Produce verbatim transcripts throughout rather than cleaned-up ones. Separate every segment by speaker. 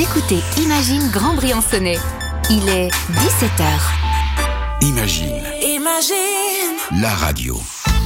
Speaker 1: écoutez Imagine Grand Briançonnais. Il est dix-sept heures.
Speaker 2: Imagine.
Speaker 3: Imagine.
Speaker 2: La radio.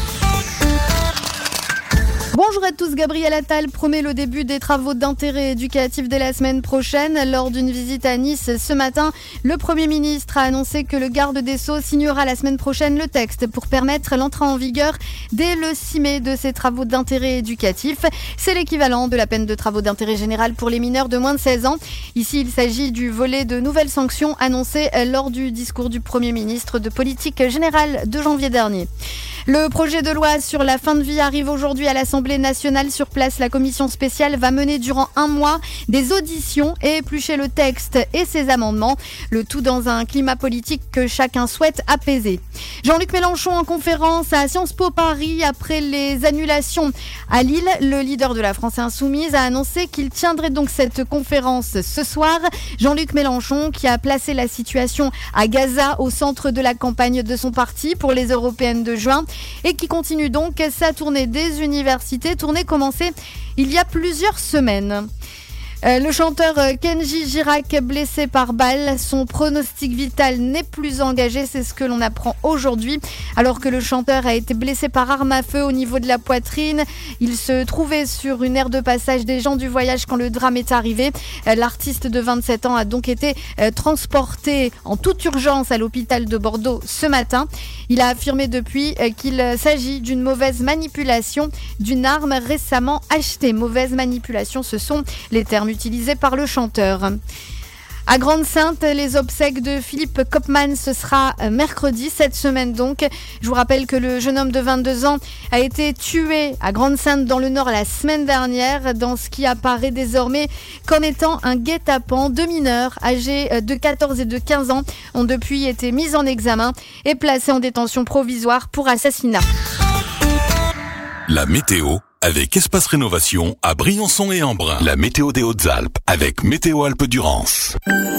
Speaker 4: Bonjour à tous, Gabriel Attal promet le début des travaux d'intérêt éducatif dès la semaine prochaine. Lors d'une visite à Nice ce matin, le Premier ministre a annoncé que le garde des Sceaux signera la semaine prochaine le texte pour permettre l'entrée en vigueur dès le six mai de ces travaux d'intérêt éducatif. C'est l'équivalent de la peine de travaux d'intérêt général pour les mineurs de moins de seize ans. Ici, il s'agit du volet de nouvelles sanctions annoncées lors du discours du Premier ministre de politique générale de janvier dernier. Le projet de loi sur la fin de vie arrive aujourd'hui à l'Assemblée nationale. Sur place, la commission spéciale va mener durant un mois des auditions et éplucher le texte et ses amendements. Le tout dans un climat politique que chacun souhaite apaiser. Jean-Luc Mélenchon en conférence à Sciences Po Paris après les annulations à Lille. Le leader de la France Insoumise a annoncé qu'il tiendrait donc cette conférence ce soir. Jean-Luc Mélenchon qui a placé la situation à Gaza au centre de la campagne de son parti pour les européennes de juin. Et qui continue donc sa tournée des universités, tournée commencée il y a plusieurs semaines. Euh, le chanteur Kenji Girac blessé par balle, son pronostic vital n'est plus engagé, c'est ce que l'on apprend aujourd'hui. Alors que le chanteur a été blessé par arme à feu au niveau de la poitrine, il se trouvait sur une aire de passage des gens du voyage quand le drame est arrivé. Euh, l'artiste de vingt-sept ans a donc été euh, transporté en toute urgence à l'hôpital de Bordeaux ce matin. Il a affirmé depuis euh, qu'il s'agit d'une mauvaise manipulation d'une arme récemment achetée. Mauvaise manipulation, ce sont les termes utilisé par le chanteur. À Grande-Synthe, les obsèques de Philippe Kopman, ce sera mercredi, cette semaine donc. Je vous rappelle que le jeune homme de vingt-deux ans a été tué à Grande-Synthe dans le Nord la semaine dernière, dans ce qui apparaît désormais comme étant un guet-apens. Deux mineurs âgés de quatorze et de quinze ans ont depuis été mis en examen et placés en détention provisoire pour assassinat.
Speaker 2: La météo avec Espace Rénovation à Briançon et Embrun. La météo des Hautes-Alpes avec Météo Alpes-Durance.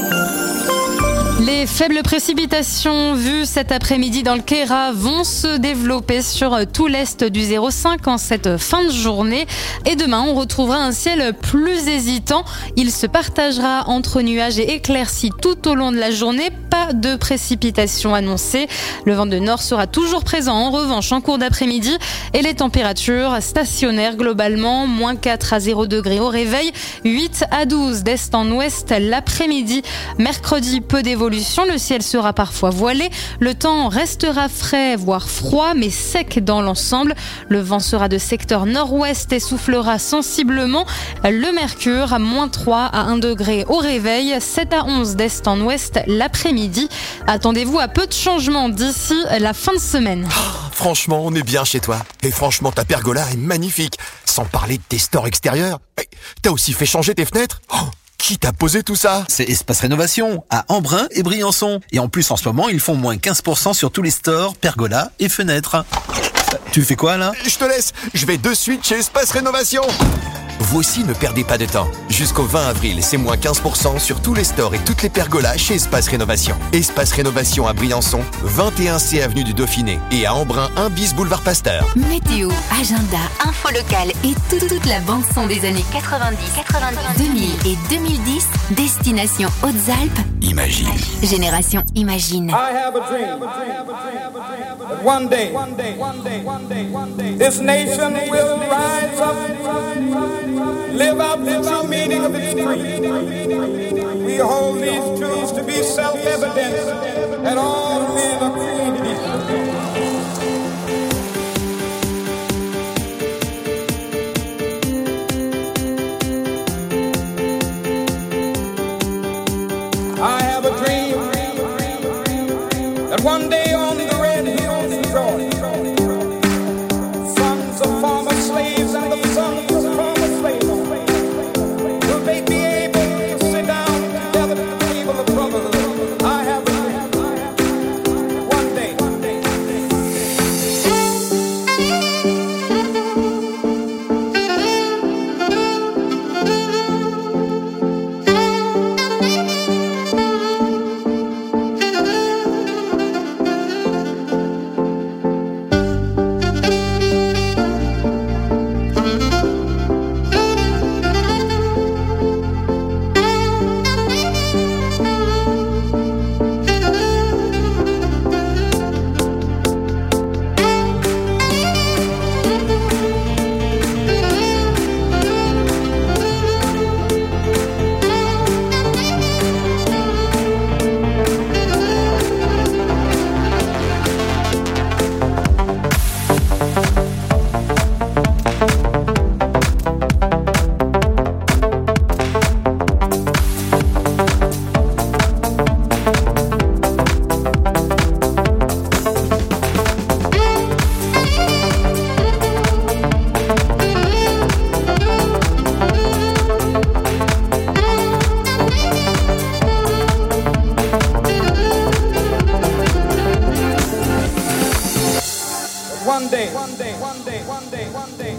Speaker 5: Les faibles précipitations vues cet après-midi dans le Queyras vont se développer sur tout l'est du zéro cinq en cette fin de journée. Et demain, on retrouvera un ciel plus hésitant. Il se partagera entre nuages et éclaircies tout au long de la journée. Pas de précipitations annoncées. Le vent de nord sera toujours présent en revanche en cours d'après-midi. Et les températures stationnaires globalement, moins quatre à zéro degrés au réveil, huit à douze d'est en ouest l'après-midi. Mercredi, peu d'évolution. Le ciel sera parfois voilé. Le temps restera frais, voire froid, mais sec dans l'ensemble. Le vent sera de secteur nord-ouest et soufflera sensiblement. Le mercure à moins trois à un degré au réveil, sept à onze d'est en ouest l'après-midi. Attendez-vous à peu de changements d'ici la fin de semaine.
Speaker 6: Oh, franchement, on est bien chez toi. Et franchement, ta pergola est magnifique. Sans parler de tes stores extérieurs. Mais t'as aussi fait changer tes fenêtres ? Oh, qui t'a posé tout ça ?
Speaker 7: C'est Espace Rénovation, à Embrun et Briançon. Et en plus, en ce moment, ils font moins quinze pour cent sur tous les stores, pergolas et fenêtres. Tu fais quoi, là ?
Speaker 6: Je te laisse, je vais de suite chez Espace Rénovation. Vous aussi, ne perdez pas de temps. Jusqu'au vingt avril, c'est moins quinze pour cent sur tous les stores et toutes les pergolas chez Espace Rénovation. Espace Rénovation à Briançon, vingt et un C avenue du Dauphiné. Et à Embrun, un bis boulevard Pasteur.
Speaker 1: Météo, agenda, info locale et toute, toute la bande-son des années quatre-vingt-dix, quatre-vingt-dix, deux mille et deux mille dix. Destination Hautes-Alpes.
Speaker 2: Imagine.
Speaker 1: Génération Imagine.
Speaker 8: I have a dream that one day, one day, one day, one day, one day, this nation will rise up, live out the true meaning of its creed. We hold these truths to be self-evident that all men are created equal. I have a dream that one day on the red hills of Georgia, sons of former slaves and the sons of former slaves will they be able to sit down together at the table of brotherhood. I have a dream one day.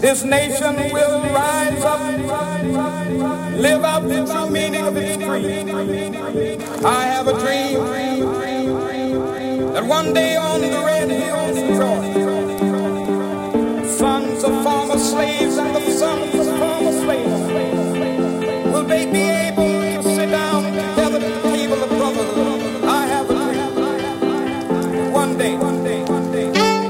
Speaker 8: This nation will rise up, live out the true meaning of its creed. I have a dream that one day on the red hills of Georgia, sons of former slaves and the sons of former slaves will they be able to sit down together at the table of brotherhood. I have a dream. One day, one day, one day.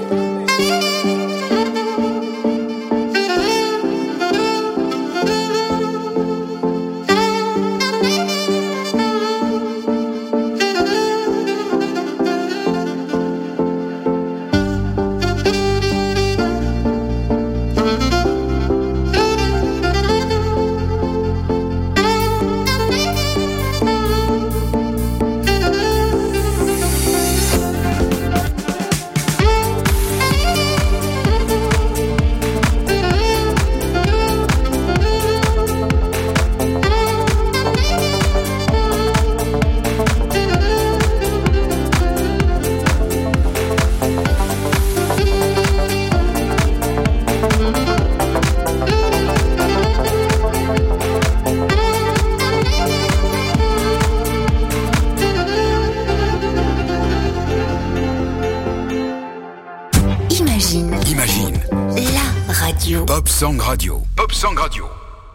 Speaker 2: Pop Song Radio. Pop Song Radio.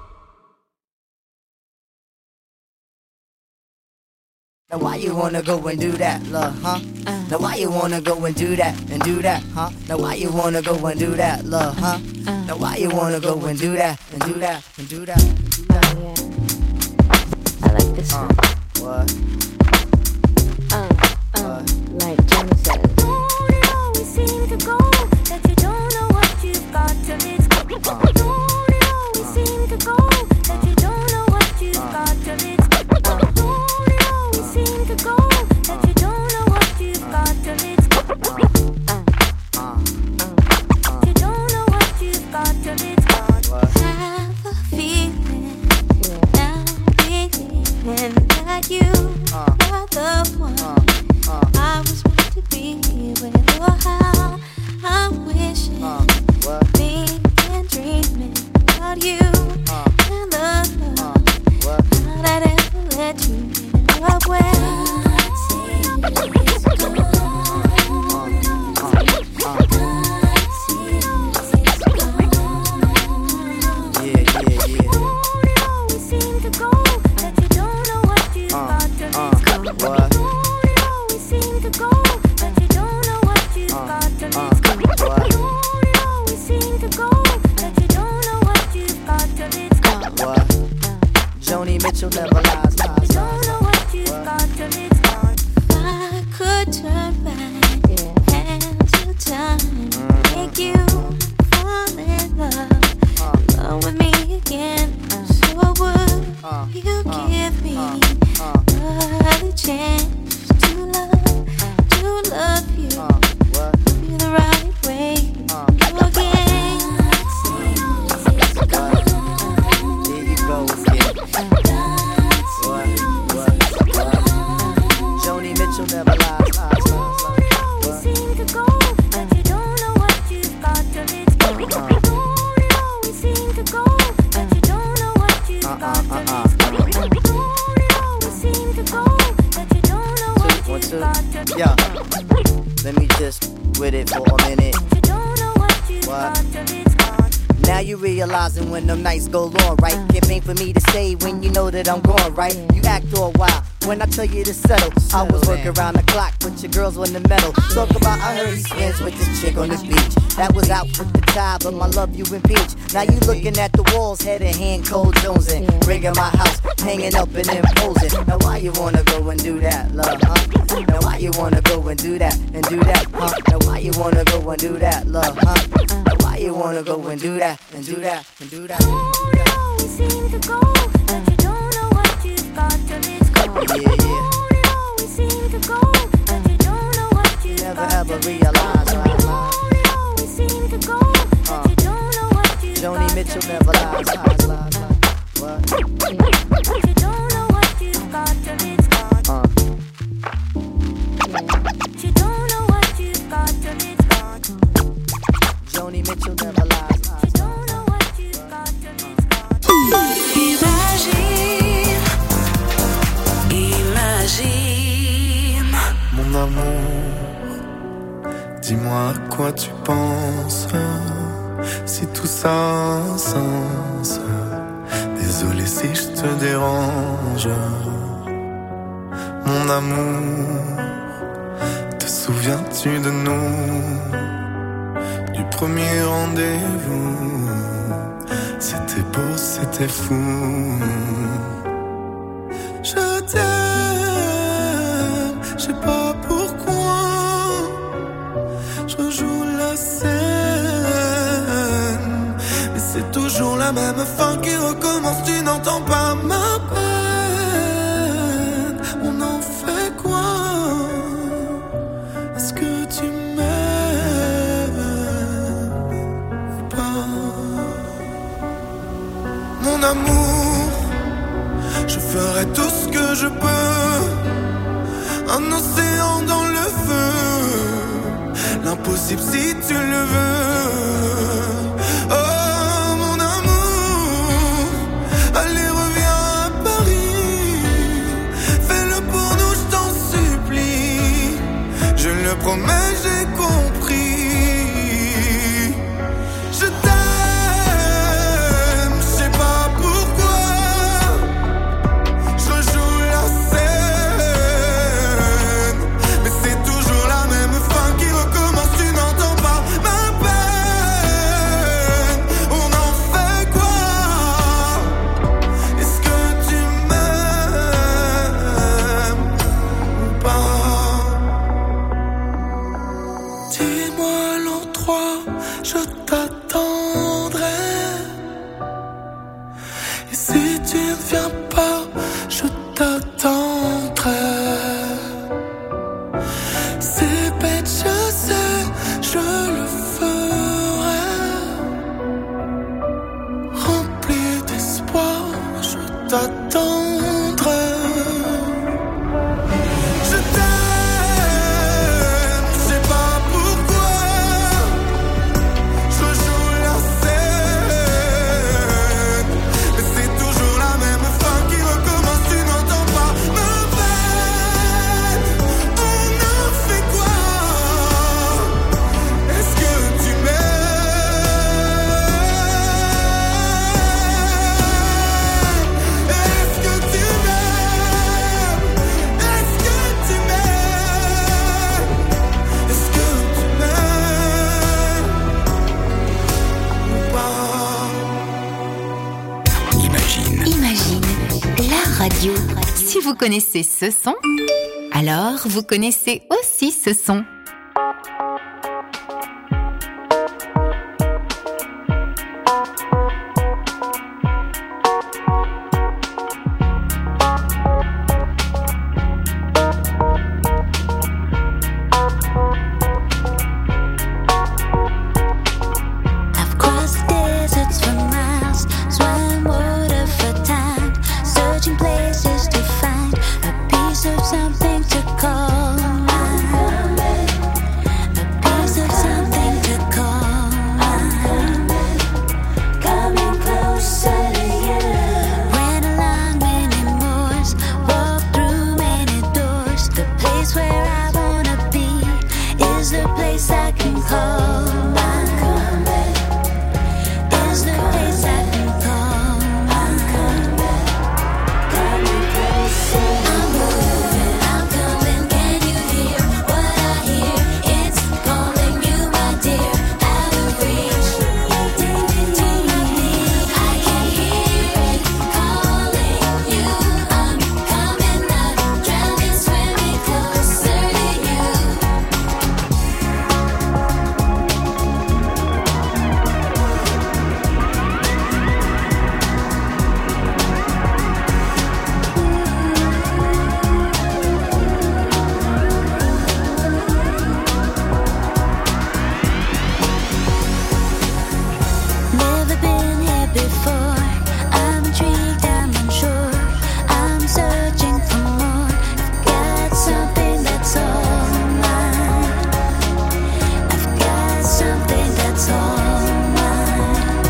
Speaker 9: Now why you wanna go and do that, love, huh? Uh, now why you wanna go and do that and do that, huh? Now why you wanna go and do that, love, huh? Uh, now why you wanna go and do that and do that and do that and do that?
Speaker 10: Oh, yeah. I like this one.
Speaker 9: Uh, what?
Speaker 10: Uh, uh, like Jimmy said.
Speaker 11: Don't it always seem to go that you don't know what you've got till it's gone? Uh, don't it always uh, seem to go that you don't know what you've uh, got till it's gone? Uh, don't it always uh, seem to go that you don't know what you've uh, got till it's gone? Uh, uh, uh, uh, you don't know what you've got till it's gone.
Speaker 9: What?
Speaker 11: Have a feeling, yeah. Now believing that you
Speaker 9: uh,
Speaker 11: are the one
Speaker 9: uh, uh,
Speaker 11: I was meant to be with. Oh, how I'm wishing,
Speaker 9: uh, what?
Speaker 11: thinking, dreaming about you
Speaker 9: Uh,
Speaker 11: and the love
Speaker 9: uh, what?
Speaker 11: how that ever let you in love well.
Speaker 9: Yeah, yeah, yeah.
Speaker 11: Don't it always seem to go that you don't know what you've
Speaker 9: Uh,
Speaker 11: got till
Speaker 9: uh,
Speaker 11: it's gone?
Speaker 9: what?
Speaker 11: Don't it always seem to go that you don't know what you've
Speaker 9: Uh,
Speaker 11: got till
Speaker 9: uh,
Speaker 11: it's gone?
Speaker 9: what?
Speaker 11: Don't it always seem to go that you don't know what you've got till it's gone?
Speaker 9: What? Joni Mitchell never lies,
Speaker 11: You
Speaker 9: lies,
Speaker 11: don't
Speaker 9: lies.
Speaker 11: know what you've
Speaker 9: What?
Speaker 11: got till it's gone. I could turn back hands to time, make you fall in love,
Speaker 9: Uh,
Speaker 11: love with me again. So would
Speaker 9: uh,
Speaker 11: you
Speaker 9: uh,
Speaker 11: give me
Speaker 9: uh, uh,
Speaker 11: another chance to love, to love you,
Speaker 9: uh, what?
Speaker 11: be the right way
Speaker 9: Uh,
Speaker 11: again?
Speaker 9: Here you go again. What? What? What? Joni Mitchell never lies, lies, lies, lies.
Speaker 11: Always seem to go that you don't know what you've got till it's gone.
Speaker 9: Uh,
Speaker 11: Don't it always seem to go that you don't know what you've
Speaker 9: Uh,
Speaker 11: got
Speaker 9: uh,
Speaker 11: till
Speaker 9: uh,
Speaker 11: it's
Speaker 9: uh,
Speaker 11: gone? Don't it always seem to go that you don't know what
Speaker 9: Two, one,
Speaker 11: you've
Speaker 9: two.
Speaker 11: got till it's
Speaker 9: Yeah.
Speaker 11: gone?
Speaker 9: Let me just with it for a minute.
Speaker 11: You don't know what you've
Speaker 9: What?
Speaker 11: got till it's gone.
Speaker 9: Now you realizing when them nights go on, right? It ain't for me to say when you know that I'm gone, right? You act all wild when I tell you to settle. I was working around the clock, but your girls were in the middle. Talk about I heard he spins with this chick on the beach. That was out with the tide, but my love you impeach. Now you looking at the walls, head in hand, cold jonesing. Rigging my house, hanging up and imposing. Now why you wanna go and do that, love, huh? Now why you wanna go and do that and do that, huh? Now why you wanna go and do that, love, huh? Now why you wanna go and do that and do that and do that?
Speaker 11: Don't it always seem to go that you don't know what you've got till it's gone?
Speaker 9: Yeah, yeah.
Speaker 11: Don't it always seem to go that you don't know what you've
Speaker 9: Never
Speaker 11: got
Speaker 9: ever
Speaker 11: till it's
Speaker 9: realize,
Speaker 11: gone?
Speaker 9: right?
Speaker 11: Don't it always seem to go that you don't know what you've
Speaker 9: Joni
Speaker 11: got
Speaker 9: Mitchell
Speaker 11: till
Speaker 9: never
Speaker 11: it's
Speaker 9: lies,
Speaker 11: gone?
Speaker 9: lies, lies, lies. What?
Speaker 11: That you don't know what you've got till it's gone.
Speaker 9: Uh,
Speaker 11: That you don't know what you've got till it's gone.
Speaker 9: Joni Mitchell never lies,
Speaker 11: You
Speaker 9: lies.
Speaker 11: don't know
Speaker 12: quoi tu penses, si tout ça a un sens. Désolé si je te dérange. Mon amour, te souviens-tu de nous, du premier rendez-vous? C'était beau, c'était fou. Je t'aime, je sais pas pourquoi. Je rejoue la scène, mais c'est toujours la même fin qui recommence. Tu n'entends pas ma peine. On en fait quoi? Est-ce que tu m'aimes ou pas? Mon amour, je ferai tout ce que je peux. Un océan dans le feu, l'impossible si tu le veux. Oh mon amour, allez reviens à Paris. Fais-le pour nous, je t'en supplie. Je le promets, j'ai compris. Je t'aime, je sais pas pourquoi. Je rejoue la scène, mais c'est toujours la même fin qui recommence. Tu n'entends pas ma peine. On en fait quoi? Est-ce que tu m'aimes ou pas? Dis-moi l'endroit, je t'attendrai. Et si tu ne viens pas, je t'attendrai. C'est bête, je sais, je le ferai. Rempli d'espoir, je t'attendrai. Je t'aime, je sais pas pourquoi. Je joue la scène, mais c'est toujours la même fin qui recommence. Tu n'entends pas ma peine. On en fait quoi? Est-ce que tu m'aimes? Est-ce que tu m'aimes? Est-ce que tu m'aimes? Est-ce que tu m'aimes ou pas?
Speaker 2: Imagine.
Speaker 1: Imagine la radio. Si vous connaissez ce son, alors vous connaissez aussi ce son.
Speaker 11: I've crossed deserts for miles, swam water for time, searching places to find a piece of something to call mine. A piece of something to call mine. Coming closer to you. Went along many moors, walked through many doors. The place where I wanna be is the place I can call mine. Is the place I can call mine. Coming closer. I'm moving, I'm coming. Can you hear what I hear? It's calling you, my dear. Out of reach, to my knee. I can hear it calling you. I'm coming up, drowning, swimming closer to you. Never been here before. I'm intrigued, I'm unsure. I'm searching for more. I've got something that's all mine. I've got something that's all mine.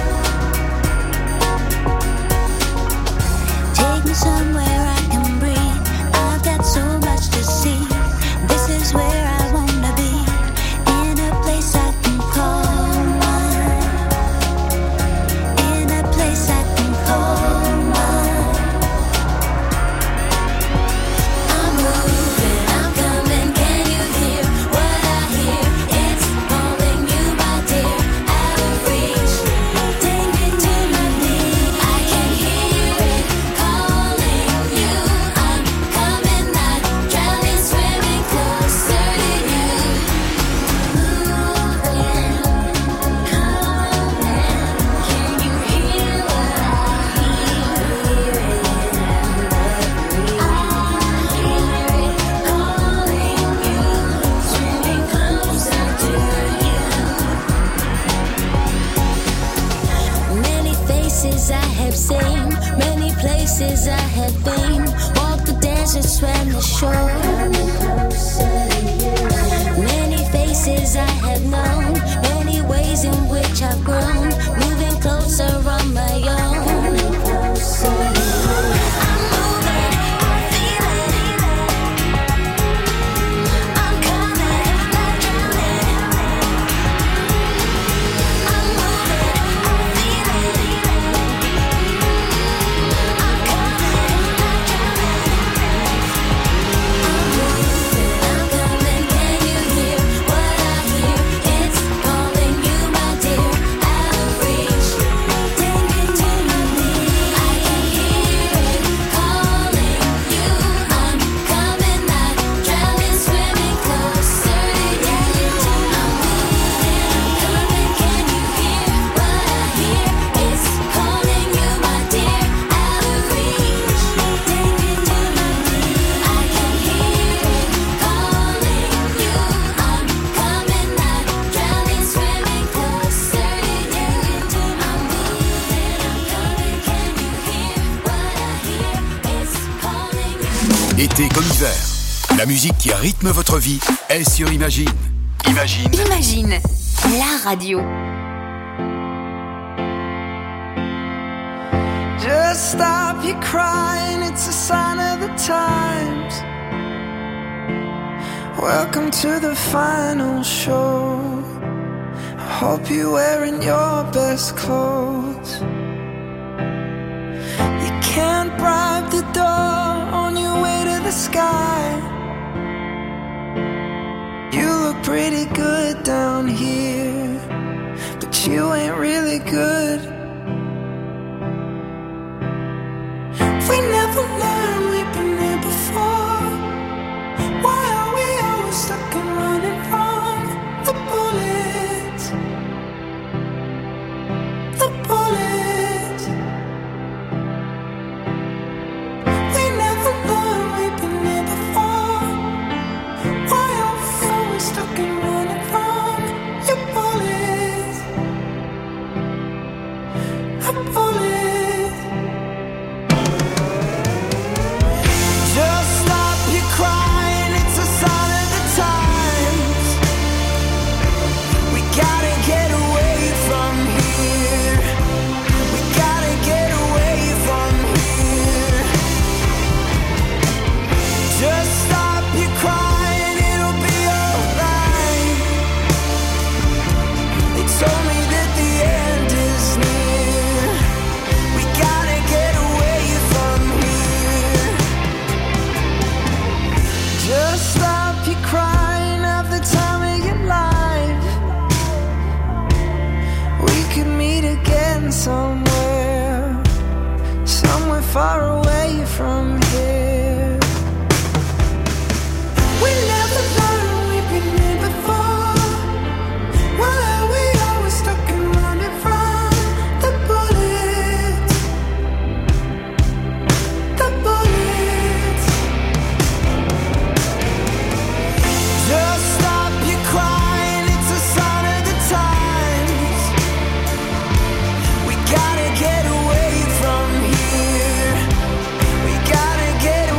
Speaker 11: Take me somewhere I can breathe. I've got so much to see. This is where I wanna be. In a place I can places I have been, walked the desert, swam the shore. Many faces I have known, many ways in which I've grown, moving closer on my own.
Speaker 13: Été comme hiver, la musique qui rythme votre vie est sur Imagine. Imagine.
Speaker 1: Imagine, la radio.
Speaker 14: Just stop your crying, it's a sign of the times. Welcome to the final show. I hope you're wearing your best clothes. You can't bribe the door on your way to the sky. You look pretty good down here, but you ain't really good. We never learned, we've been here before. Why are we always stuck and running from the bullets? The bullets. We never learned, we've been here before. Why are we always stuck and running from your bullets? The bullets. Just stop your crying, it's a sign of the times. We gotta get away from here. We gotta get away from here. Just stop your crying, it'll be alright. They told me that the end is near. We gotta get away from here. Just stop your crying, have the time of your life. We could meet again somewhere, somewhere far away from here. We never learned, we've been here before. Why are we always stuck and running from the bullets? The bullets. Just stop your crying, it's a sign of the times. We gotta get away from here. We gotta get away.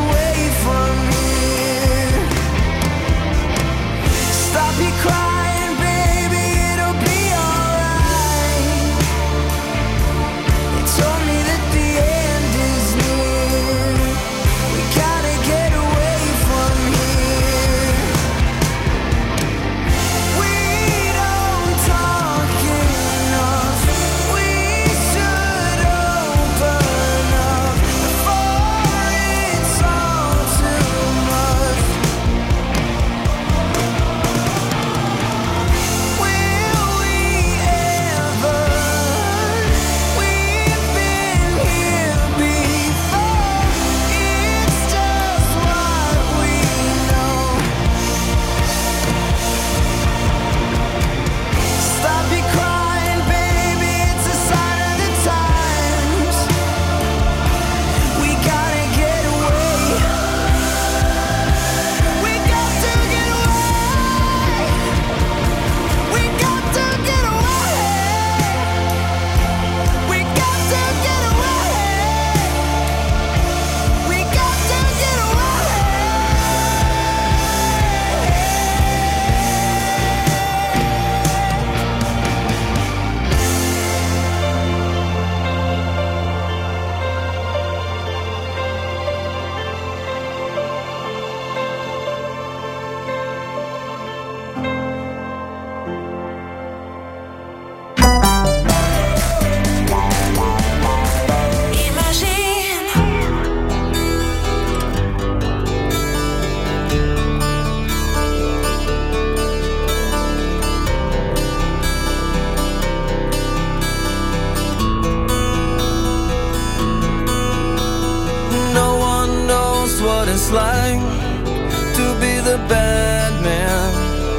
Speaker 15: it's like to be the bad man,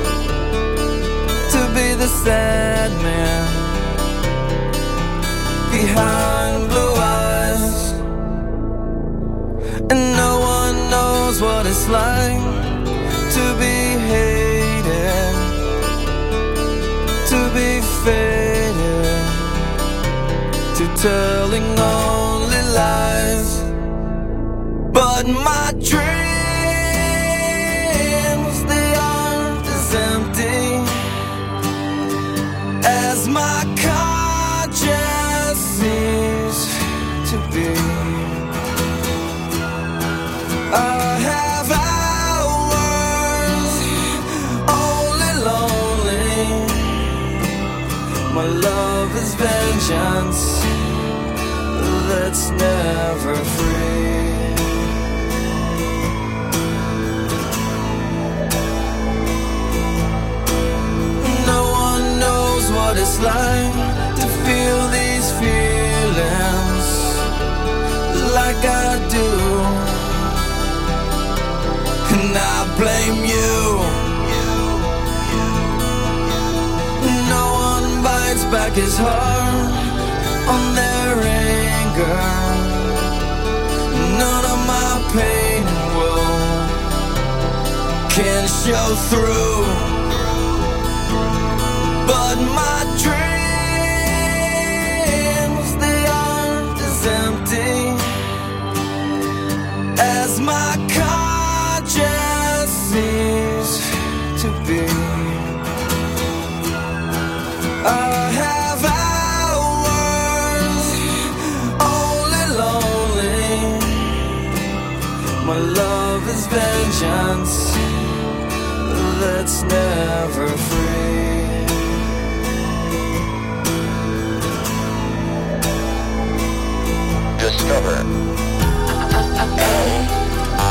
Speaker 15: to be the sad man behind blue eyes. And no one knows what it's like to be hated, to be faded, to telling only lies. But my dreams, they aren't as empty as my conscience seems to be. I have hours only lonely. My love is vengeance that's never free. No one knows what it's like to feel these feelings like I do. And I blame you. No one bites back his heart on their anger. None of my pain and woe can show through. But my dreams, they aren't as empty as my conscience seems to be. I have hours only lonely. My love is vengeance that's never free. Discover I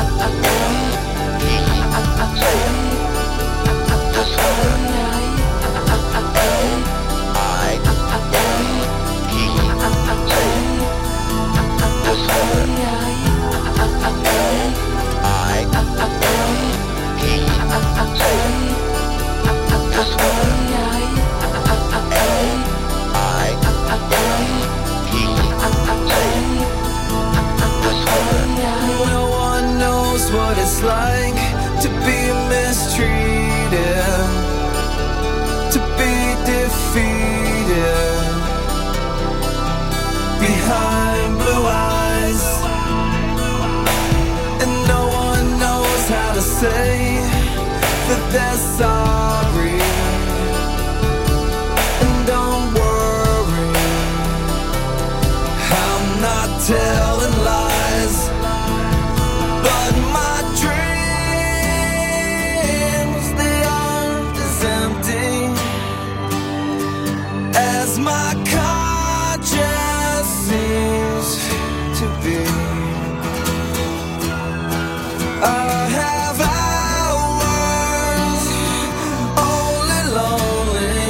Speaker 15: no one knows what it's like to be mistreated, to be defeated behind blue eyes. And no one knows how to say that they're sorry. And don't worry, I'm not telling lies. But my dreams, they aren't as empty as my conscience seems to be. I have hours only lonely.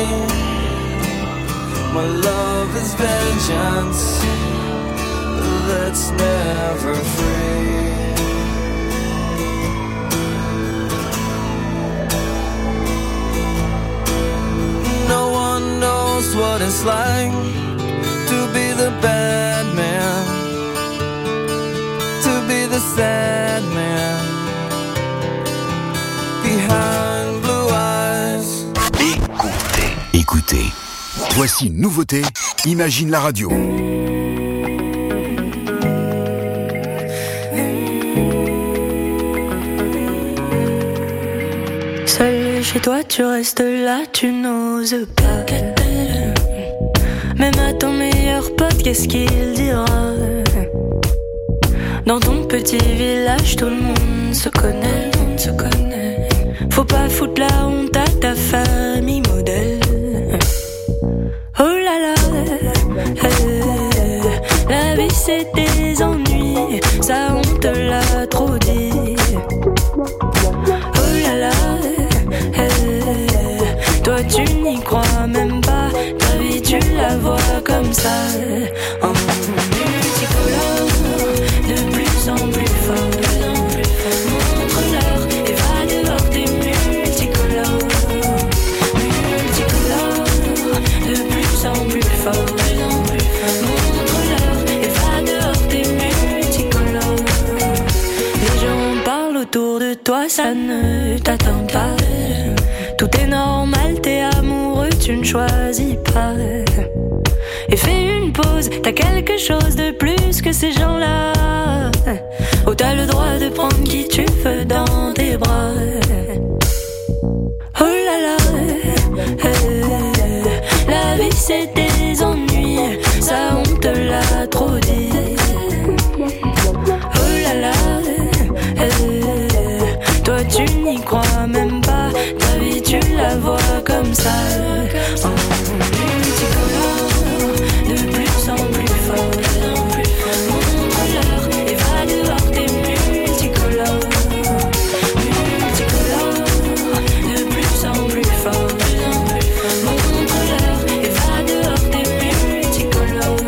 Speaker 15: My love is vengeance that's never free. No one knows what it's like to be the bad man, to be the sad man behind blue eyes.
Speaker 13: Écoutez, écoutez. Voici une nouveauté, Imagine la radio.
Speaker 16: Seul chez toi, tu restes là, tu n'oses pas. Même à ton meilleur pote, qu'est-ce qu'il dira? Dans ton petit village, tout le monde se connaît, tout le monde se connaît. Faut pas foutre la honte à ta famille modèle. Oh là là, euh, la vie c'est des ennuis, ça on te l'a trop dit. Oh là là, euh, toi tu n'y crois même pas, ta vie tu la vois comme ça. En multicolore, de plus en plus fort, de plus en plus toi ça ne t'attend pas. Tout est normal, t'es amoureux, tu ne choisis pas. Et fais une pause, t'as quelque chose de plus que ces gens-là. Oh, t'as le droit de prendre qui tu veux dans tes bras. Oh là là, euh, la vie c'est des ennuis, ça on te l'a trop dit. Oh là là, euh, toi tu n'y crois même pas, ta vie tu la vois comme ça. En multicolore, de plus en plus fort. Montre-leur et va dehors, t'es multicolore. Multicolore, de plus en plus fort. Montre-leur et va dehors, t'es multicolore.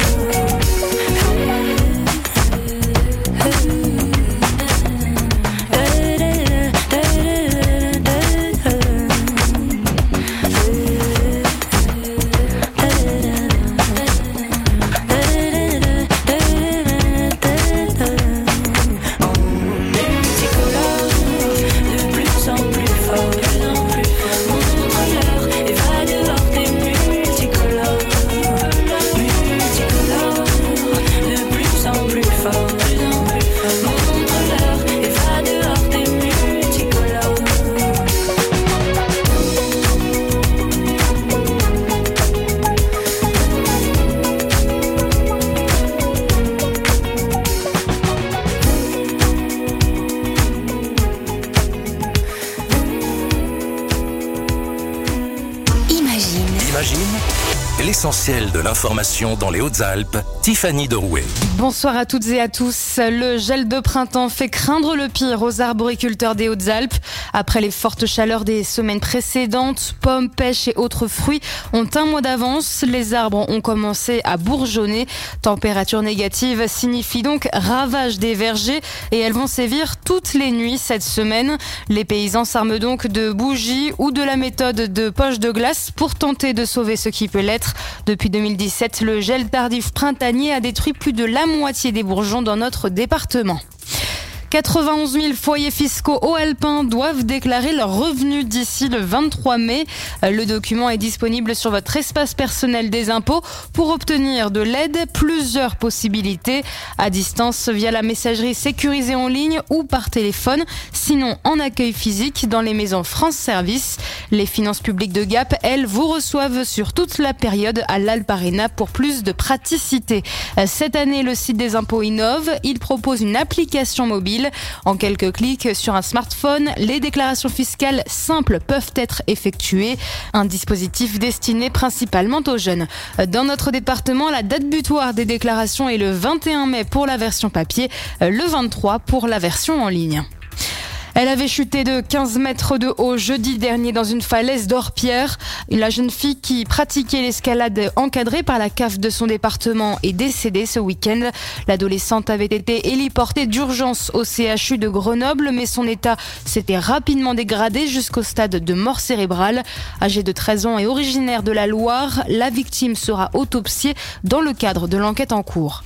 Speaker 17: L'essentiel de l'information dans les Hautes-Alpes, Tiffany Derouet.
Speaker 5: Bonsoir à toutes et à tous. Le gel de printemps fait craindre le pire aux arboriculteurs des Hautes-Alpes. Après les fortes chaleurs des semaines précédentes, pommes, pêches et autres fruits ont un mois d'avance. Les arbres ont commencé à bourgeonner. Température négative signifie donc ravage des vergers et elles vont sévir toutes les nuits cette semaine. Les paysans s'arment donc de bougies ou de la méthode de poche de glace pour tenter de sauver ce qui peut l'être. Depuis deux mille dix-sept, le gel tardif printanier a détruit plus de la moitié des bourgeons dans notre département. quatre-vingt-onze mille foyers fiscaux haut-alpins doivent déclarer leurs revenus d'ici le vingt-trois mai. Le document est disponible sur votre espace personnel des impôts. Pour obtenir de l'aide, plusieurs possibilités. À distance, via la messagerie sécurisée en ligne ou par téléphone. Sinon, en accueil physique dans les maisons France Service. Les finances publiques de Gap, elles, vous reçoivent sur toute la période à l'Alp Arena pour plus de praticité. Cette année, le site des impôts innove. Il propose une application mobile. En quelques clics sur un smartphone, les déclarations fiscales simples peuvent être effectuées. Un dispositif destiné principalement aux jeunes. Dans notre département, la date butoir des déclarations est le vingt et un mai pour la version papier, le vingt-trois pour la version en ligne. Elle avait chuté de quinze mètres de haut jeudi dernier dans une falaise d'Orpierre. La jeune fille qui pratiquait l'escalade encadrée par la C A F de son département est décédée ce week-end. L'adolescente avait été héliportée d'urgence au C H U de Grenoble, mais son état s'était rapidement dégradé jusqu'au stade de mort cérébrale. Âgée de treize ans et originaire de la Loire, la victime sera autopsiée dans le cadre de l'enquête en cours.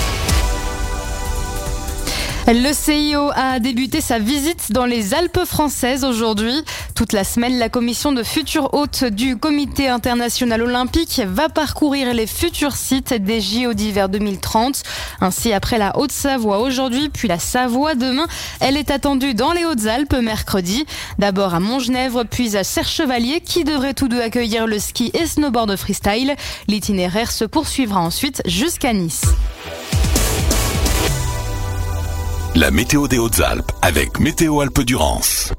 Speaker 5: Le C I O a débuté sa visite dans les Alpes françaises aujourd'hui. Toute la semaine, la commission de futurs hôtes du Comité international olympique va parcourir les futurs sites des J O d'hiver deux mille trente. Ainsi, après la Haute-Savoie aujourd'hui, puis la Savoie demain, elle est attendue dans les Hautes-Alpes mercredi. D'abord à Montgenèvre, puis à Serre-Chevalier, qui devraient tous deux accueillir le ski et snowboard freestyle. L'itinéraire se poursuivra ensuite jusqu'à Nice.
Speaker 2: La météo des Hautes-Alpes avec Météo Alpes-Durance.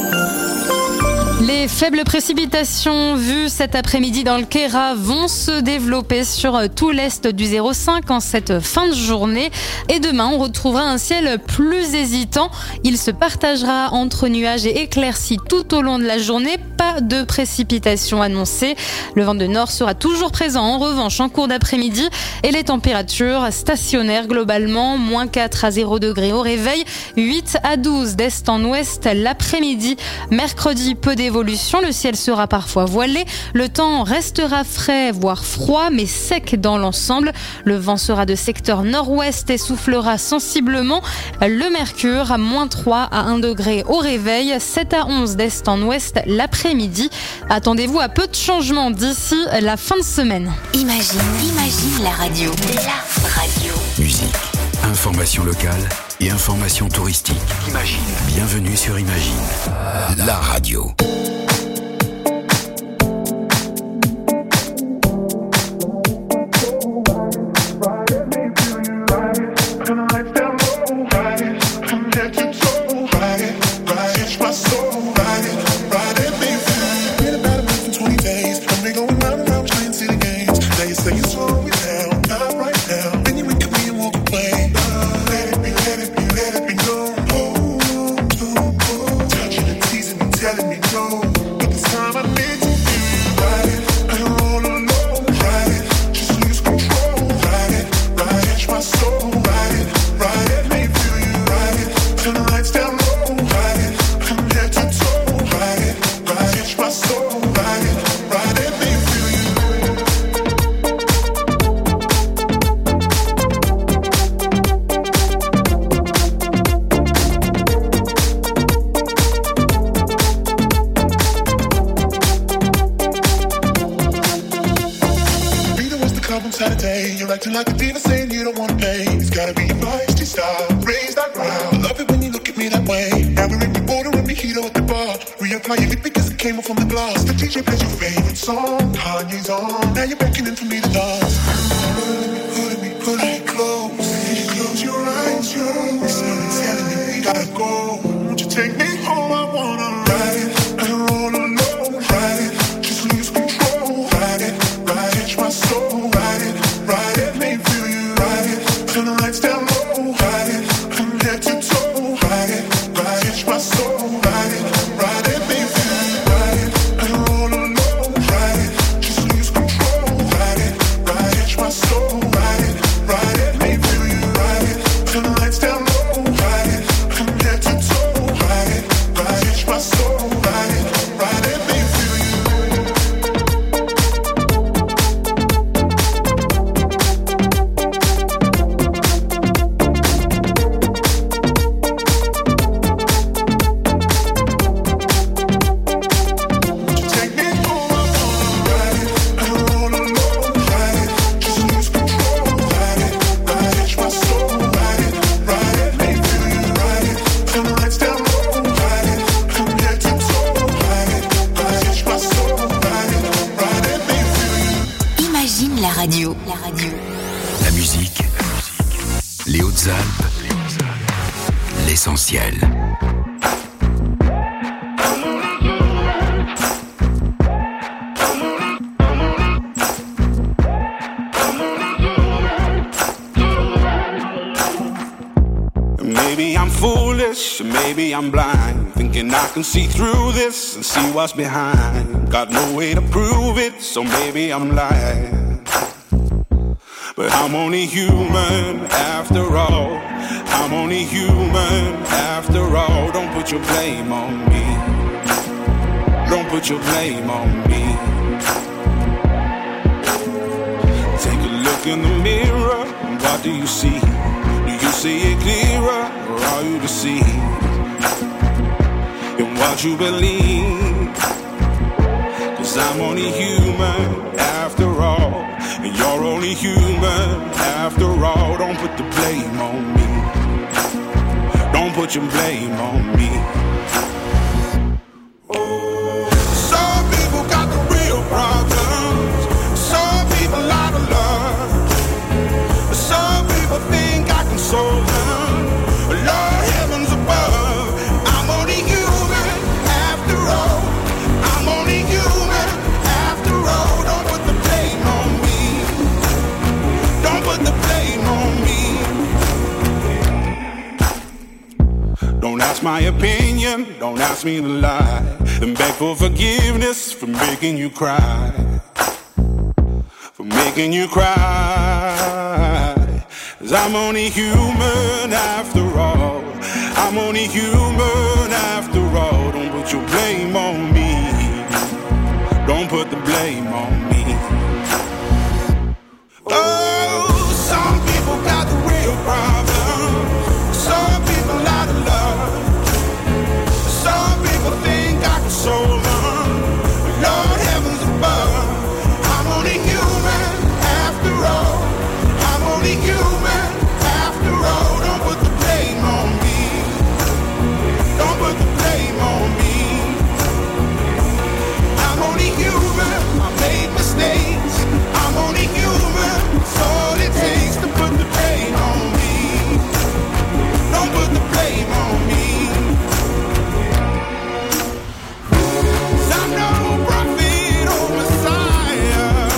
Speaker 5: Les faibles précipitations vues cet après-midi dans le Queyras vont se développer sur tout l'est du zéro cinq en cette fin de journée. Et demain, on retrouvera un ciel plus hésitant. Il se partagera entre nuages et éclaircies tout au long de la journée. Pas de précipitations annoncées. Le vent de nord sera toujours présent en revanche en cours d'après-midi. Et les températures stationnaires globalement, moins quatre à zéro degrés au réveil, huit à douze d'est en ouest l'après-midi. Mercredi, peu d'évolution évolution. Le ciel sera parfois voilé. Le temps restera frais, voire froid, mais sec dans l'ensemble. Le vent sera de secteur nord-ouest et soufflera sensiblement. Le mercure à moins trois à un degré au réveil, sept à onze d'est en ouest l'après-midi. Attendez-vous à peu de changements d'ici la fin de semaine.
Speaker 1: Imagine, imagine la radio. La radio.
Speaker 13: Musique, information locale et information touristique. Imagine. Bienvenue sur Imagine, la radio.
Speaker 18: Like a diva saying you don't wanna pay. It's gotta be your feisty style. Raise that ground. I love it when you look at me that way. Now we're in the border and we heat at the bar. Reapply your lip because it came off from the glass. The D J plays your favorite song. Kanye's on. Now you're beckoning for me to dance. Pulling me, pulling me, pulling me close. Close your eyes, your eyes. Something's telling me we gotta go. Won't you take me home? I wanna ride it. I don't roll alone. Ride it. Just lose control. Ride it. Ride it. Catch my soul. Ride it. Ride it. Turn the lights down low, ride it, from head to toe, ride it, ride it, catch my soul, ride it, ride it, baby, ride it, I don't roll alone, ride it, just lose control, ride it, ride it, catch my soul, ride it, ride it, baby, ride it, turn the lights down low, ride it, from head to toe, ride it, ride it, catch my soul, ride it, ride it, baby.
Speaker 1: La radio. La radio.
Speaker 13: La musique. Les Hautes-Alpes. L'essentiel.
Speaker 19: Maybe I'm foolish, maybe I'm blind, thinking I can see through this and see what's behind. Got no way to prove it, so maybe I'm lying. But I'm only human after all. I'm only human after all. Don't put your blame on me. Don't put your blame on me. Take a look in the mirror, what do you see? Do you see it clearer, or are you deceived in what you believe? 'Cause I'm only human after all, and you're only human after all. Don't put the blame on me. Don't put your blame on me. Some people got the real problems. Some people out of love. Some people think I can solve them. Lord, heavens above, I'm only human after all. I'm only human after all. Don't put the blame on me. Don't put the blame on me. Don't ask my opinion, don't ask me to lie, and beg for forgiveness for making you cry. For making you cry. 'Cause I'm only human after all. I'm only human after all. Don't put your blame on me. blame on me. Oh, some people got the real problem. Some people out of love. Some people think I can solve them. Lord heavens above, I'm only human after all. I'm only human after all. Don't put the blame on me. Don't put the blame on me. I'm only human. I made mistakes. I'm only human. It's all it takes to put the blame on me. Don't put the blame on me. 'Cause I'm no prophet or Messiah.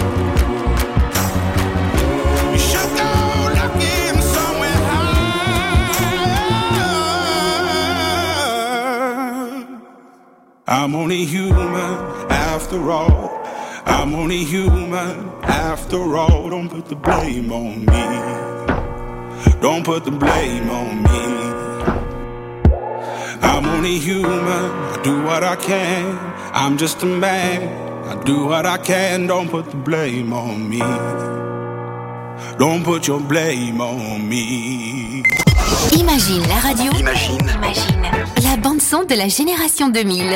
Speaker 19: You should go looking somewhere higher. I'm only human after all. I'm only human after all. Don't put the blame on me. Don't put the blame on me. I'm only human. I do what I can. I'm just a man. I do what I can. Don't put the blame on me. Don't put your blame on me.
Speaker 1: Imagine la radio. Imagine. Imagine. La bande-son de la génération deux mille.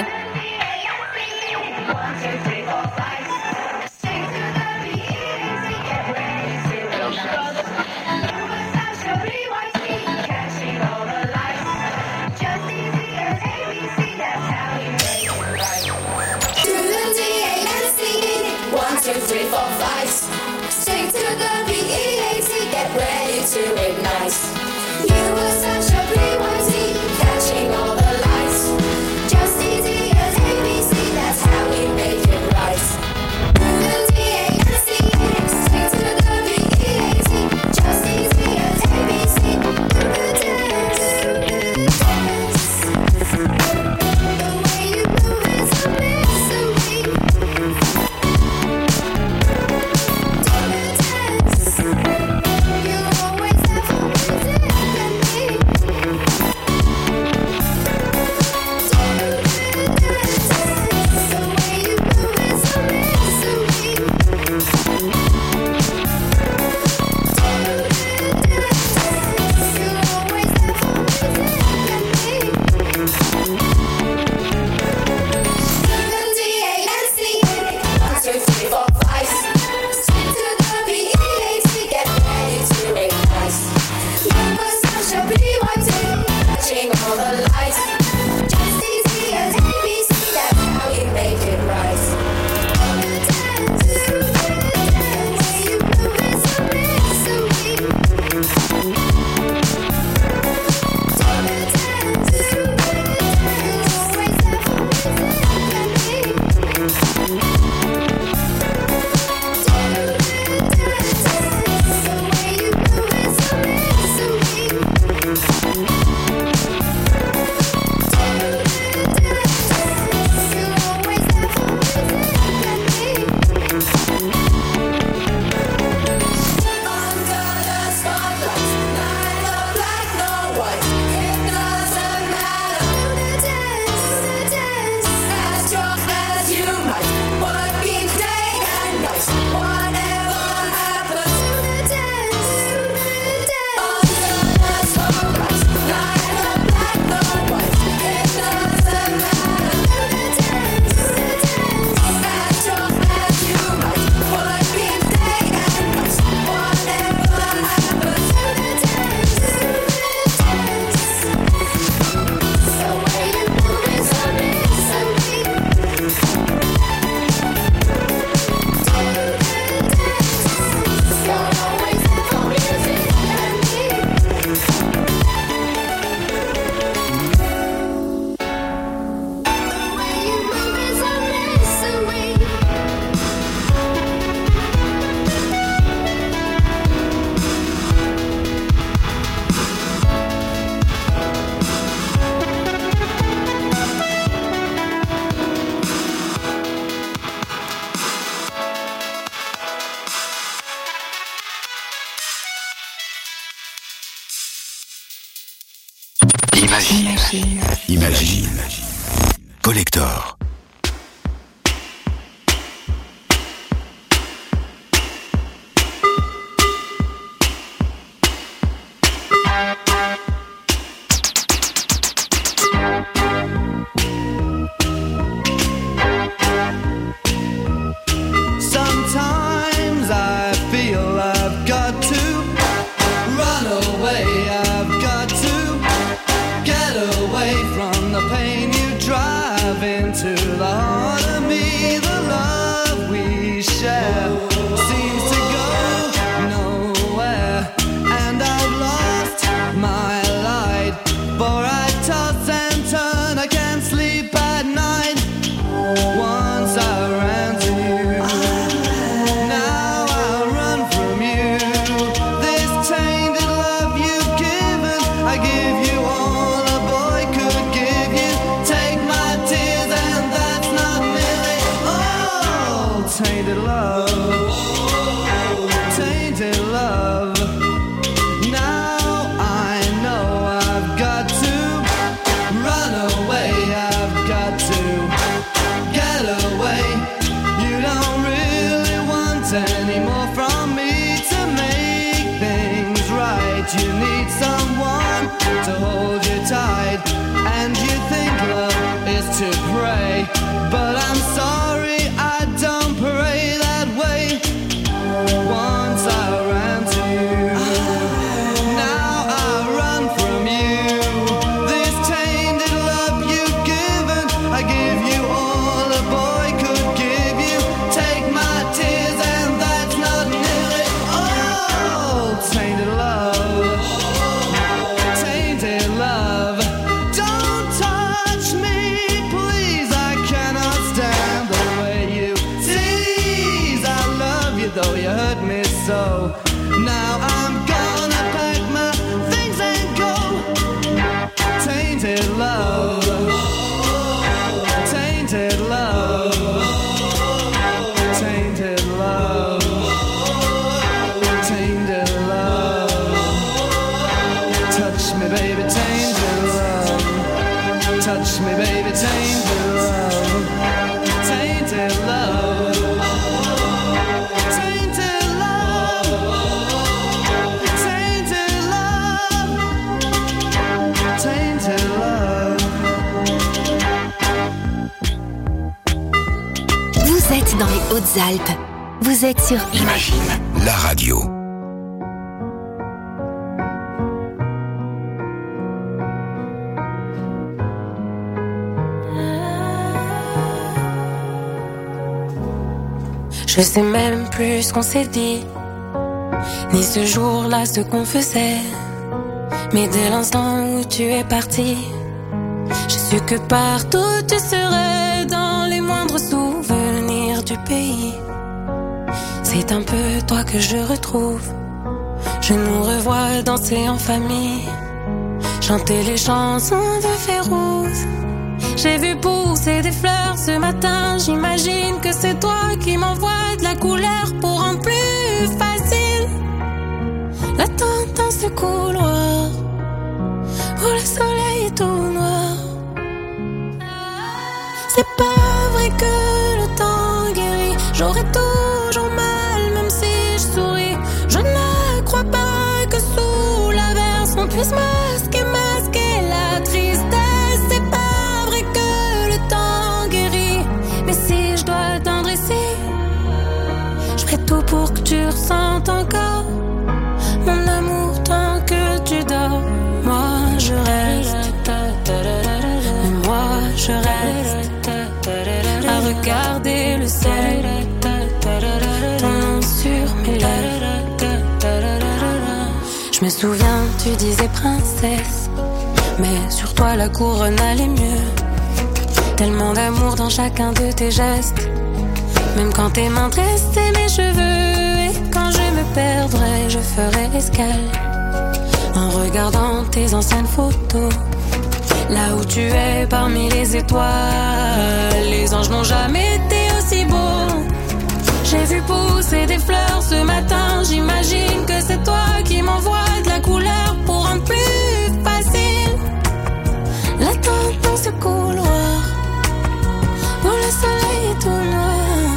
Speaker 11: To ignite. You were such a P Y T, catching all the lights. Just easy as A B C, that's how we make it right. The D A S C, straight to the B E A T. Just easy as A B C. Do the dance, dance. The way you move is amazing. Do the dance. You always have to
Speaker 13: Imagine. Imagine. Collector.
Speaker 15: someone to hold you tight, and you think love is to pray, but I'm sorry, I don't pray that way. Once I ran to you, now I run from you. This tainted love you've given, I give you all a boy could give you. Take my tears and that's not nearly all. Tainted love, tainted love. Don't touch me, please, I cannot stand the way you tease. I love you though you hurt me so. Now I'm gonna pack my things and go. Tainted love, tainted love, tainted love, tainted love. Touch me, baby, tainted love. Touch me, baby, tainted love. Tainted love. Tainted love. Tainted love. Tainted love.
Speaker 1: Vous êtes dans les Hautes-Alpes. Vous êtes sur
Speaker 13: Imagine, la radio.
Speaker 16: Je sais même plus ce qu'on s'est dit, ni ce jour-là ce qu'on faisait. Mais dès l'instant où tu es parti, j'ai su que partout tu serais, dans les moindres souvenirs du pays. C'est un peu toi que je retrouve. Je nous revois danser en famille, chanter les chansons de Férouz. J'ai vu pousser des fleurs ce matin, j'imagine que c'est toi qui m'envoies de la couleur pour rendre plus facile l'attente dans ce couloir où le soleil est tout noir. C'est pas vrai que le temps guérit, j'aurais toujours mal même si je souris. Je ne crois pas que sous l'averse on puisse masquer, masquer la tristesse. C'est pas tout pour que tu ressentes encore mon amour tant que tu dors. Moi je reste, mais moi je reste à regarder le ciel, ton nom sur mes lèvres. Je me souviens, tu disais princesse, mais sur toi la couronne allait mieux. Tellement d'amour dans chacun de tes gestes, même quand tes mains dressaient mes cheveux. Et quand je me perdrai, je ferai escale en regardant tes anciennes photos. Là où tu es parmi les étoiles, les anges n'ont jamais été aussi beaux. J'ai vu pousser des fleurs ce matin, j'imagine que c'est toi qui m'envoies de la couleur pour rendre plus facile l'attente dans ce couloir où le soleil est tout noir.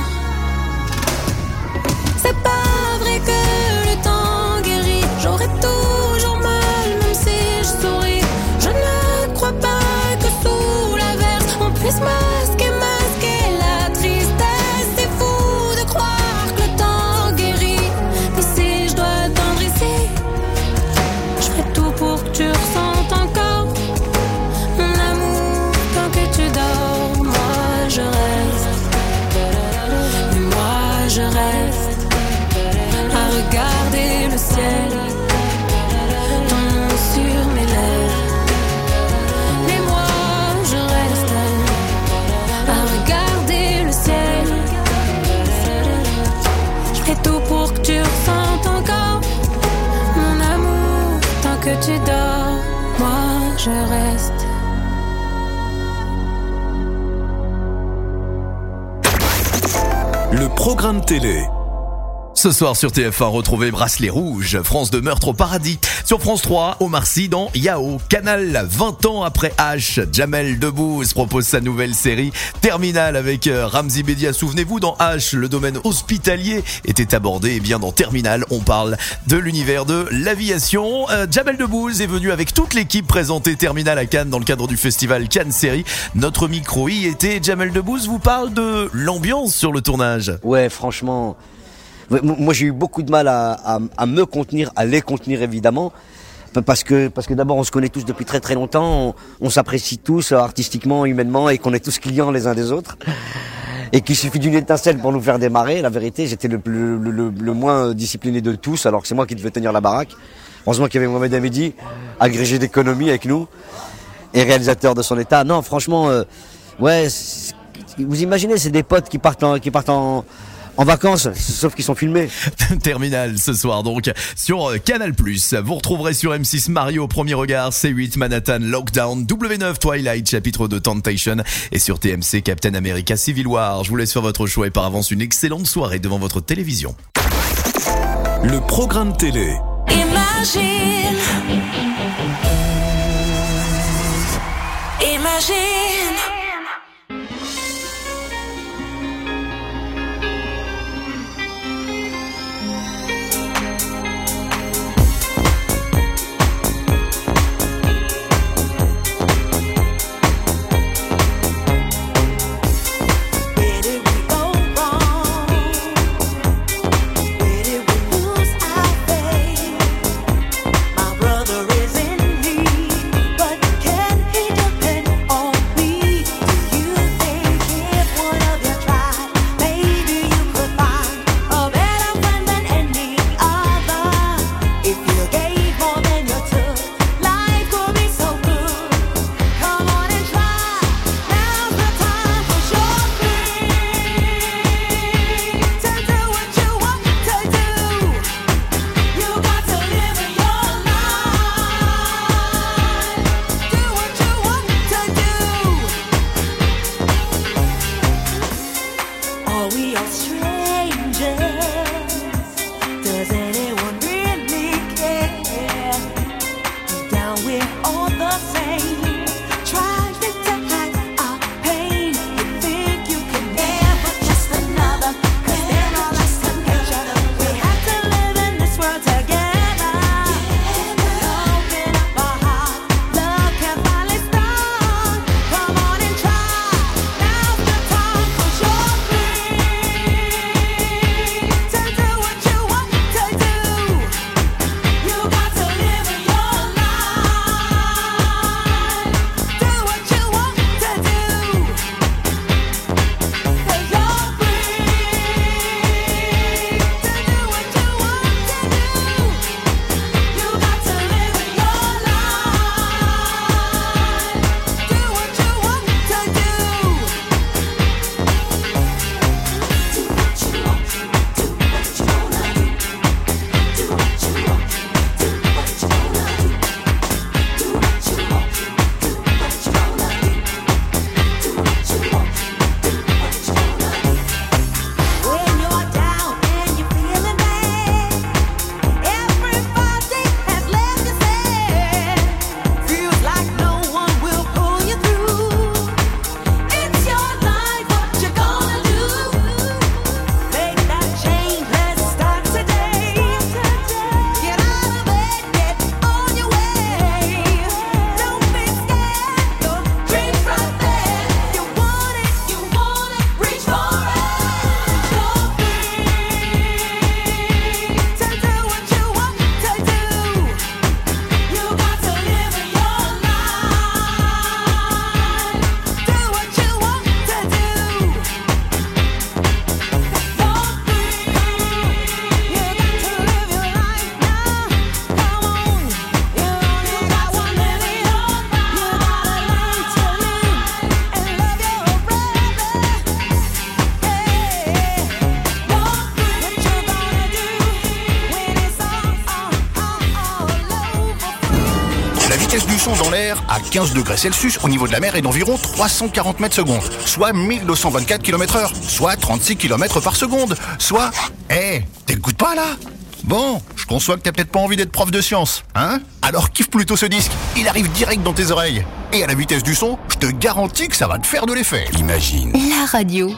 Speaker 16: C'est pas vrai que le temps guérit, j'aurais toujours mal même si je souris. Je ne crois pas que sous l'averse on puisse masquer, masquer la tristesse. C'est fou de croire que le temps guérit, mais si je dois attendre ici, je ferai tout pour que tu ressentes encore mon amour tant que tu dors. Moi je reste, mais moi je reste à regarder le ciel, ton nom sur mes lèvres. Mais moi je reste à regarder le ciel. Je ferai tout pour que tu ressentes encore mon amour tant que tu dors. Moi je reste.
Speaker 2: Le programme télé
Speaker 20: Ce soir sur T F un, retrouvez Bracelet Rouge, France de meurtre au paradis. Sur France trois, Omar Sy dans Yao. Canal, vingt ans après H, Jamel Debbouze propose sa nouvelle série Terminal avec Ramzy Bedia. Souvenez-vous, dans H, le domaine hospitalier était abordé. Et bien dans Terminal, on parle de l'univers de l'aviation. Euh, Jamel Debbouze est venu avec toute l'équipe présenter Terminal à Cannes dans le cadre du festival Cannes Série. Notre micro y était. Jamel Debbouze vous parle de l'ambiance sur le tournage.
Speaker 21: Ouais, franchement... Moi, j'ai eu beaucoup de mal à, à, à me contenir, à les contenir évidemment, parce que parce que d'abord on se connaît tous depuis très très longtemps, on, on s'apprécie tous artistiquement, humainement, et qu'on est tous clients les uns des autres, et qu'il suffit d'une étincelle pour nous faire démarrer. La vérité, j'étais le, le, le, le moins discipliné de tous, alors que c'est moi qui devais tenir la baraque. Heureusement qu'il y avait Mohamed Hamidi, agrégé d'économie avec nous, et réalisateur de son état. Non, franchement, euh, ouais, vous imaginez, c'est des potes qui partent en, qui partent en En vacances, sauf qu'ils sont filmés.
Speaker 20: Terminal ce soir donc sur Canal plus. Vous retrouverez sur M six Mario au premier regard, C huit Manhattan Lockdown, W neuf Twilight chapitre de Temptation et sur T M C Captain America Civil War. Je vous laisse faire votre choix et par avance une excellente soirée devant votre télévision.
Speaker 2: Le programme télé.
Speaker 3: Imagine. Imagine.
Speaker 4: vitesse du son dans l'air à quinze degrés Celsius au niveau de la mer est d'environ trois cent quarante mètres secondes, soit mille deux cent vingt-quatre kilomètres heure, soit trente-six kilomètres par seconde, soit... Eh, hey, t'écoutes pas là? Bon, je conçois que t'as peut-être pas envie d'être prof de science, hein? Alors kiffe plutôt ce disque, il arrive direct dans tes oreilles. Et à la vitesse du son, je te garantis que ça va te faire de l'effet.
Speaker 13: Imagine.
Speaker 1: La radio.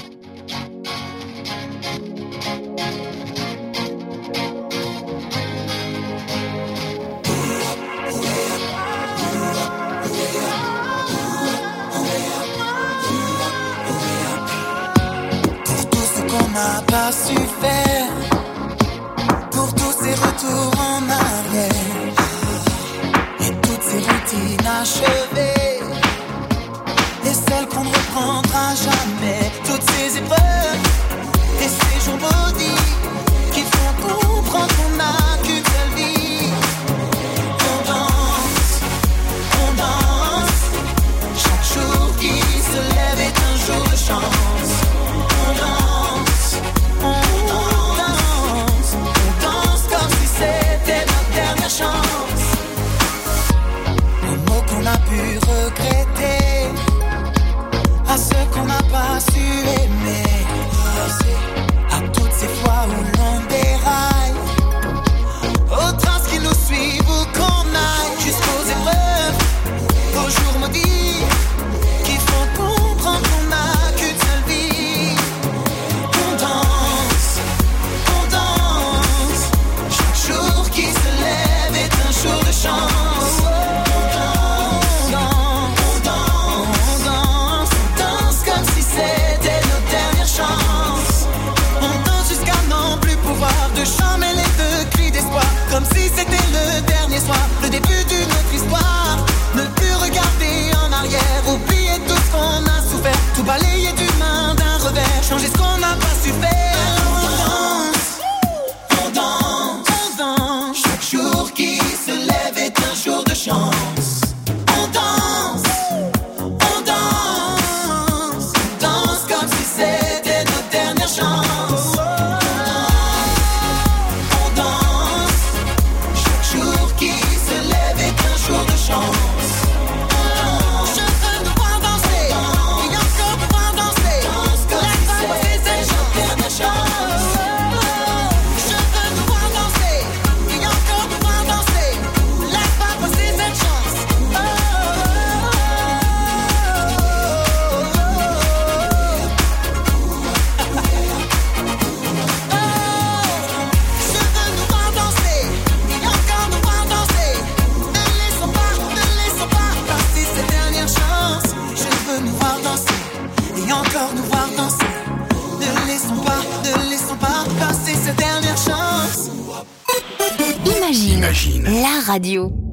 Speaker 14: Pour tout ce qu'on n'a pas su faire, pour tous ces retours en arrière et toutes ces routines achevées et celles qu'on ne reprendra jamais, toutes ces épreuves et ces jours maudits qui font comprendre qu'on n'a qu'une seule vie. On danse, on danse, chaque jour qui se lève est un jour de chance. On danse, on danse, on danse comme si c'était notre dernière chance. Les mots qu'on a pu regretter, à ceux qu'on n'a pas su aimer, à toutes ces fois où l'on déraille, aux traces qui nous suivent ou qu'on aille jusqu'aux épreuves, aux jours maudits qui font comprendre qu'on n'a qu'une seule vie. On danse, on danse, chaque jour qui se lève est un jour de chance. On danse, on danse, on danse, on danse comme si c'était notre dernière chance. On danse jusqu'à n'en plus pouvoir, de chants mêlés de cris d'espoir, comme si c'était le dernier soir, le début d'une autre histoire. Ne plus regarder en arrière, oublier tout ce qu'on a souffert, tout balayer d'une main d'un revers, changer ce qu'on n'a pas su faire. On danse, on danse, on danse, chaque jour qui se lève est un jour de chance. On danse, on danse, on danse comme si c'était notre dernière chance. On danse, chaque jour qui se lève est un jour de chance. Je veux nous voir danser, et encore pouvoir danser. Laisse-moi passer cette dernière chance. Je veux nous voir danser, et encore pouvoir danser. Laisse-moi passer cette chance. Je veux nous voir danser, et encore nous voir danser. Ne laissons pas, ne laissons pas passer cette dernière chance. Je veux nous voir danser, et encore nous voir danser. Ne laissons pas, ne laissons pas passer cette dernière chance.
Speaker 1: Imagine.
Speaker 13: Imagine.
Speaker 1: La radio.